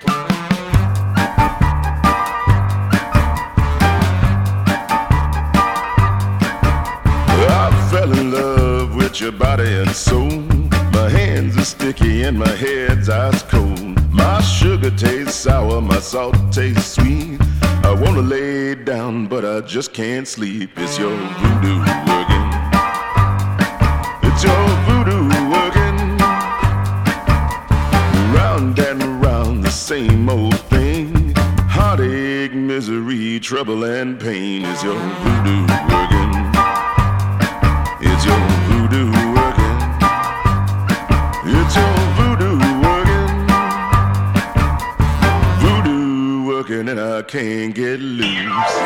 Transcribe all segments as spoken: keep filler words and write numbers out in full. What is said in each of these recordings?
I fell in love with your body and soul. My hands are sticky and my head's ice cold. My sugar tastes sour, my salt tastes sweet. I wanna lay down, but I just can't sleep. It's your voodoo working. It's your voodoo working. Round and round the same old thing. Heartache, misery, trouble and pain. Is your voodoo working? It's your voodoo working. It's your voodoo working. Voodoo working and I can't get loose.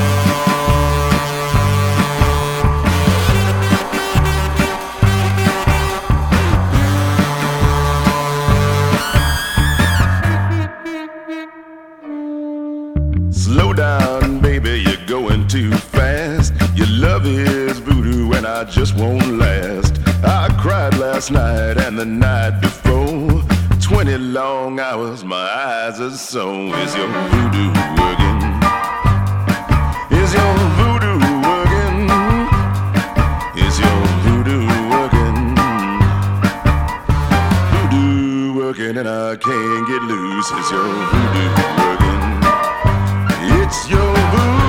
Slow down, baby, you're going too fast. Your love is voodoo and I just won't last. I cried last night and the night before. Twenty long hours, my eyes are sore. Is your voodoo working? Is your voodoo working? Is your voodoo working? Voodoo working and I can't get loose. Is your voodoo working? It's your voodoo.